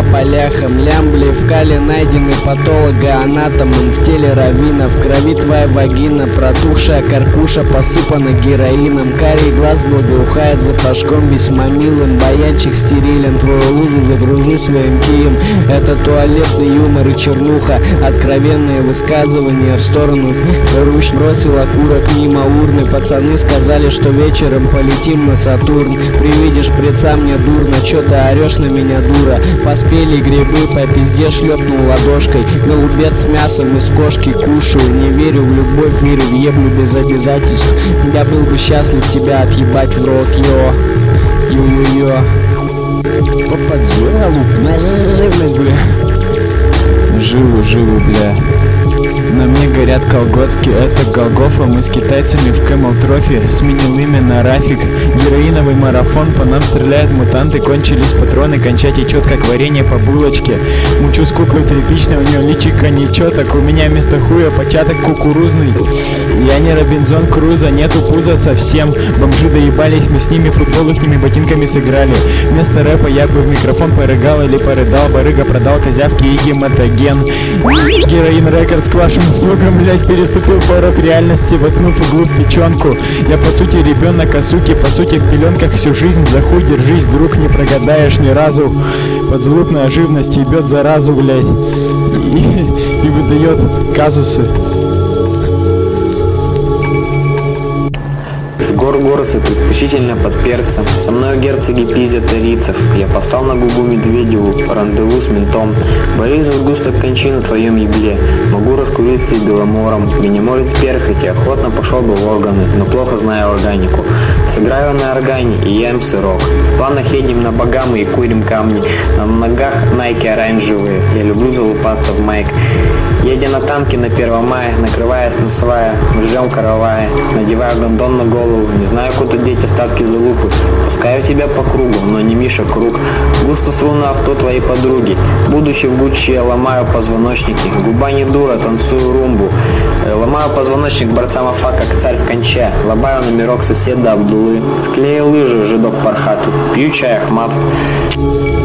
по ляхам. Лямбли в кале найдены патологоанатомом. В теле равина, в крови твоя вагина. Протухшая каркуша посыпана героином. Карий глаз благоухает запашком весьма милым. Баянчик стерилен, твою лузу загружу своим кием. Это туалетный юмор и чернуха. Откровенные высказывания в сторону. Руч бросил окурок мимо урны. Пацаны сказали, что вечером полетим на Сатурн. Привидишь преца мне дурно, чё ты орёшь на меня, дура? Поспели грибы, по пизде шлепнул ладошкой. Голубец с мясом из кошки кушаю. Не верю в любовь, верю в еблю без обязательств. Я был бы счастлив тебя отъебать в рот, йо. По делу, живность, бля. Живу, бля. На мне горят колготки, это Голгофа. Мы с китайцами в Camel Trophy. Сменил имя на Рафик. Героиновый марафон, по нам стреляют мутанты. Кончились патроны, кончать течет, как варенье по булочке. Мучу с куклой тряпичной, у нее личико нечеток. У меня вместо хуя початок кукурузный. Я не Робинзон Крузо, нету пуза совсем. Бомжи доебались, мы с ними футбол ихними ботинками сыграли. Вместо рэпа я бы в микрофон порыгал или порыдал. Барыга продал козявки и гематоген. Героин Рекордс к вашим услугам, блять, переступил порог реальности, воткнув иглу в печенку. Я по сути ребенок, а суки по сути в пеленках всю жизнь. За хуй держись, друг, не прогадаешь ни разу. Поdzлупная живность ебет заразу, блять, и выдает казусы. Горцы предпочтительно под перцем. Со мной герцоги пиздят тарицев. Я послал на губу Медведеву рандеву с ментом. Борис за сгусток кончи на твоем ебле. Могу раскуриться и беломором. Меня может сперхать, и охотно пошел бы в органы, но плохо знаю органику. Сыграю на органе и ем сырок. В планах едем на Багамы и курим камни. На ногах найки оранжевые. Я люблю залупаться в майк. Едя на танке на 1 мая, накрываясь на свая, мы ждем каравая, надеваю гондон на голову, не знаю, куда деть остатки залупы. Пускаю тебя по кругу, но не Миша Круг. Густо сру на авто твоей подруги. Будучи в Гуччи, я ломаю позвоночники. Губа не дура, танцую румбу. Ломаю позвоночник борцам Афа, как царь в конча. Лобаю номерок соседа Абдулы. Склеил лыжи, жидок пархатый. Пью чай Ахмат.